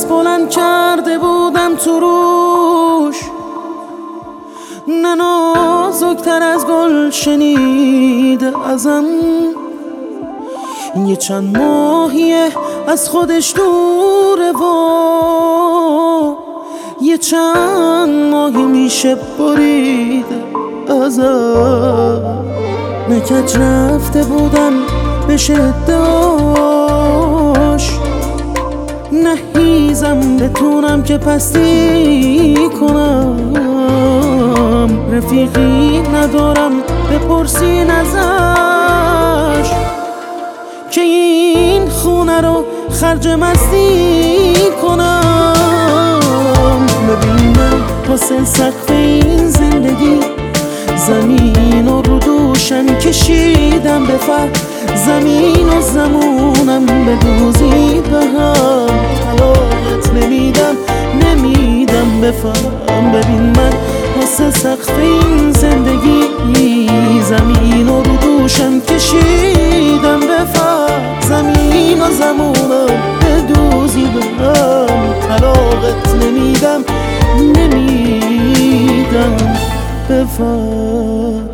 بلند کرده بودم تو روش، نه نازکتر از گل شنیده ازم. یه چند ماهیه از خودش دوره و یه چند ماهی میشه بریده ازم. نکج رفته بودم به شداش، نهیزم بتونم که پستی کنم. رفیقی ندارم بپرسین ازش که این خونه رو خرج مستی کنم. ببین من واسه سقف این زندگی زمین رو دوشم کشیدم به فرق. زمین و زمونم به دوزی به هم طلاقت نمیدم بفهم. ببین من واسه سقف این زندگی زمین رو دوشم کشیدم به فرق. زمین و زمونم به دوزی به هم طلاقت نمیدم بفهم.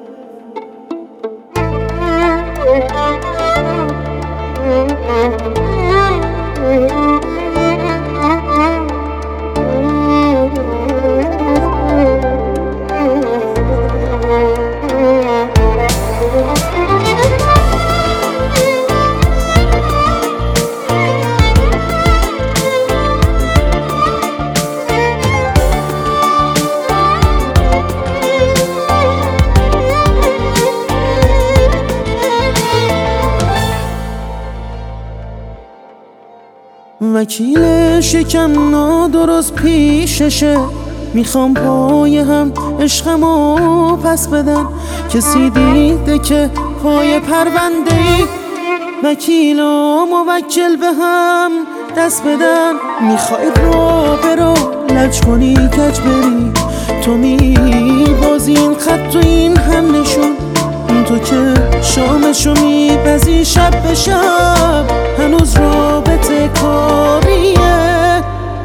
وکیل شکم نادرست پیششه، میخوام پای هم عشقمو پس بدن. کسی دیده که پای پرونده ای وکیل و موکل به هم دست بدن. میخوای رو برو لج کنی کج بری، تو میبازی این خط و این هم نشون. تو که شامشو میپزی شب به شب، هنوز رابطه کاریه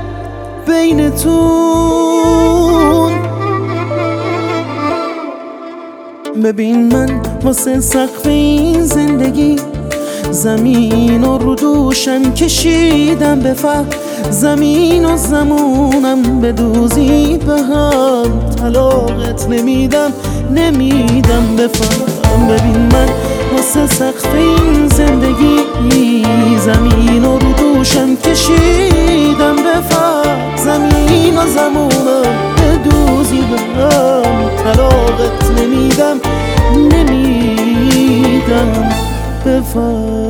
بینتون. ببین من واسه سقف این زندگی زمین رو دوشم کشیدم به فرق. زمین و زمونم به دوزی به هم طلاقت نمیدم بفهم. ببین من واسه سقف این زندگی زمین رو دوشم کشیدم به فرق. زمین و زمونم به دوزی به هم طلاقت نمیدم بفهم.